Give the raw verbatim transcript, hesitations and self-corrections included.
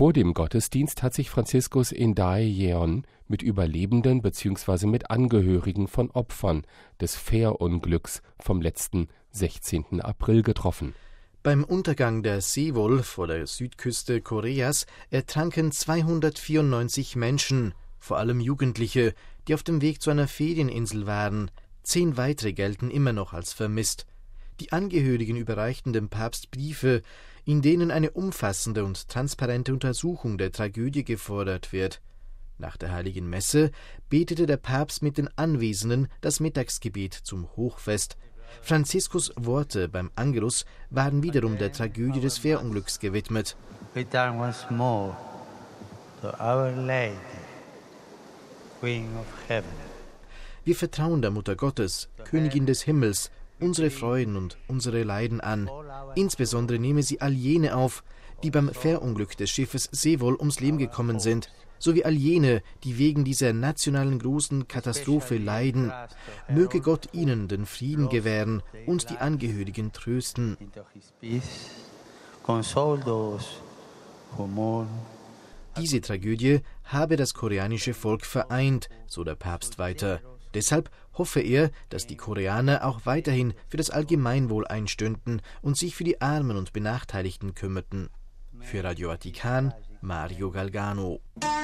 Vor dem Gottesdienst hat sich Franziskus in Daejeon mit Überlebenden bzw. mit Angehörigen von Opfern des Fährunglücks vom letzten sechzehnten April getroffen. Beim Untergang der Sewol vor der Südküste Koreas ertranken zweihundertvierundneunzig Menschen, vor allem Jugendliche, die auf dem Weg zu einer Ferieninsel waren. Zehn weitere gelten immer noch als vermisst. Die Angehörigen überreichten dem Papst Briefe, in denen eine umfassende und transparente Untersuchung der Tragödie gefordert wird. Nach der Heiligen Messe betete der Papst mit den Anwesenden das Mittagsgebet zum Hochfest. Franziskus' Worte beim Angelus waren wiederum der Tragödie des Fährunglücks gewidmet. We turn once more to Our Lady, Queen of Heaven. Wir vertrauen der Mutter Gottes, Königin des Himmels, unsere Freuden und unsere Leiden an. Insbesondere nehme sie all jene auf, die beim Fährunglück des Schiffes Sewol ums Leben gekommen sind, sowie all jene, die wegen dieser nationalen großen Katastrophe leiden. Möge Gott ihnen den Frieden gewähren und die Angehörigen trösten. Diese Tragödie habe das koreanische Volk vereint, so der Papst weiter. Deshalb hoffe er, dass die Koreaner auch weiterhin für das Allgemeinwohl einstünden und sich für die Armen und Benachteiligten kümmerten. Für Radio Vatikan, Mario Galgano.